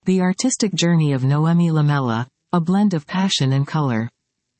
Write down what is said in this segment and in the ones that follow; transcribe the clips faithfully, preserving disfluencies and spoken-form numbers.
The Artistic Journey of Noemi Lamela, a Blend of Passion and Color.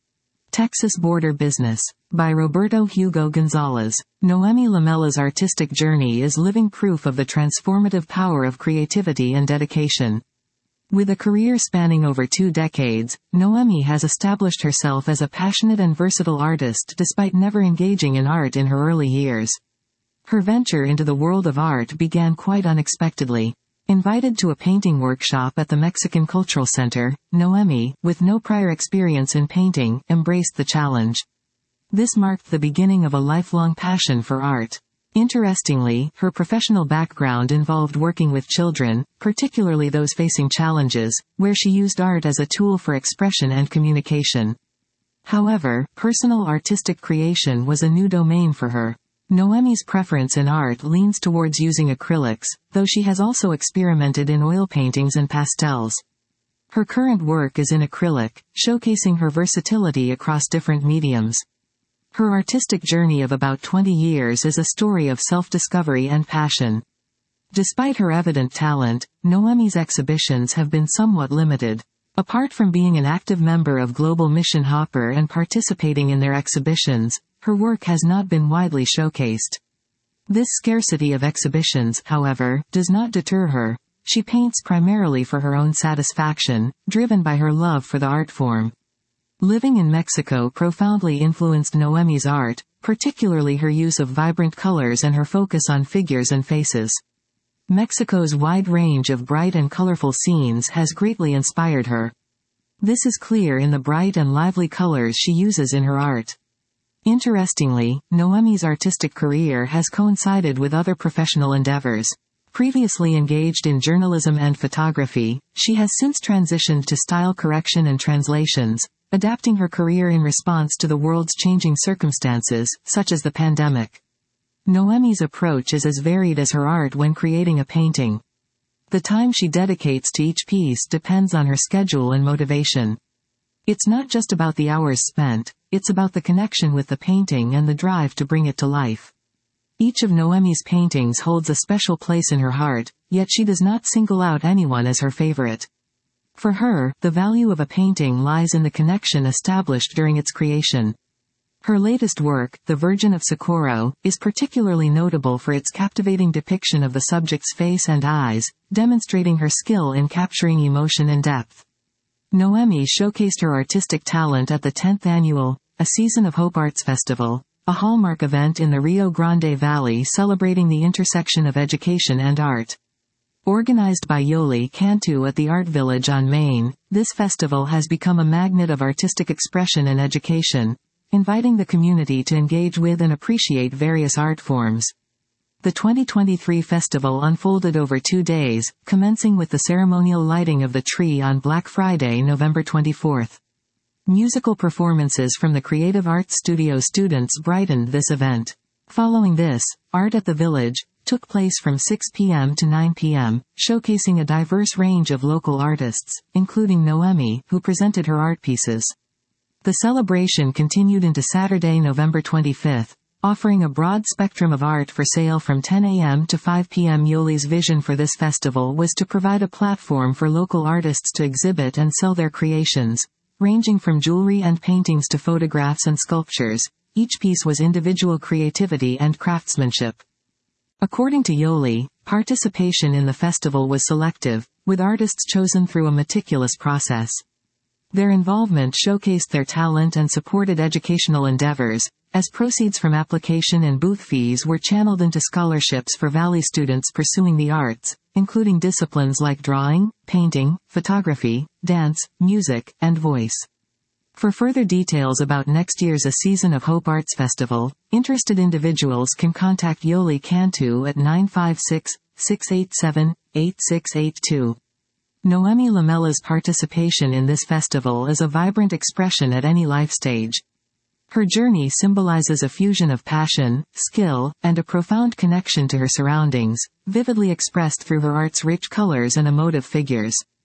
Texas Border Business. By Roberto Hugo Gonzalez. Noemi Lamela's artistic journey is living proof of the transformative power of creativity and dedication. With a career spanning over two decades, Noemi has established herself as a passionate and versatile artist despite never engaging in art in her early years. Her venture into the world of art began quite unexpectedly. Invited to a painting workshop at the Mexican Cultural Center, Noemi, with no prior experience in painting, embraced the challenge. This marked the beginning of a lifelong passion for art. Interestingly, her professional background involved working with children, particularly those facing challenges, where she used art as a tool for expression and communication. However, personal artistic creation was a new domain for her. Noemi's preference in art leans towards using acrylics, though she has also experimented in oil paintings and pastels. Her current work is in acrylic, showcasing her versatility across different mediums. Her artistic journey of about twenty years is a story of self-discovery and passion. Despite her evident talent, Noemi's exhibitions have been somewhat limited. Apart from being an active member of Global Mission Hopper and participating in their exhibitions, her work has not been widely showcased. This scarcity of exhibitions, however, does not deter her. She paints primarily for her own satisfaction, driven by her love for the art form. Living in Mexico profoundly influenced Noemi's art, particularly her use of vibrant colors and her focus on figures and faces. Mexico's wide range of bright and colorful scenes has greatly inspired her. This is clear in the bright and lively colors she uses in her art. Interestingly, Noemi's artistic career has coincided with other professional endeavors. Previously engaged in journalism and photography, she has since transitioned to style correction and translations, adapting her career in response to the world's changing circumstances, such as the pandemic. Noemi's approach is as varied as her art when creating a painting. The time she dedicates to each piece depends on her schedule and motivation. It's not just about the hours spent, it's about the connection with the painting and the drive to bring it to life. Each of Noemi's paintings holds a special place in her heart, yet she does not single out anyone as her favorite. For her, the value of a painting lies in the connection established during its creation. Her latest work, The Virgin of Socorro, is particularly notable for its captivating depiction of the subject's face and eyes, demonstrating her skill in capturing emotion and depth. Noemi showcased her artistic talent at the tenth annual A Season of Hope Arts Festival, a hallmark event in the Rio Grande Valley celebrating the intersection of education and art. Organized by Yoli Cantu at the Art Village on Main, this festival has become a magnet of artistic expression and education, inviting the community to engage with and appreciate various art forms. The twenty twenty-three festival unfolded over two days, commencing with the ceremonial lighting of the tree on Black Friday, November twenty-fourth. Musical performances from the Creative Arts Studio students brightened this event. Following this, Art at the Village took place from six p m to nine p m, showcasing a diverse range of local artists, including Noemi, who presented her art pieces. The celebration continued into Saturday, November twenty-fifth, offering a broad spectrum of art for sale from ten a m to five p m Yoli's vision for this festival was to provide a platform for local artists to exhibit and sell their creations, ranging from jewelry and paintings to photographs and sculptures. Each piece was individual creativity and craftsmanship. According to Yoli, participation in the festival was selective, with artists chosen through a meticulous process. Their involvement showcased their talent and supported educational endeavors, as proceeds from application and booth fees were channeled into scholarships for Valley students pursuing the arts, including disciplines like drawing, painting, photography, dance, music, and voice. For further details about next year's A Season of Hope Arts Festival, interested individuals can contact Yoli Cantu at nine five six, six eight seven, eight six eight two. Noemi Lamela's participation in this festival is a vibrant expression at any life stage. Her journey symbolizes a fusion of passion, skill, and a profound connection to her surroundings, vividly expressed through her art's rich colors and emotive figures.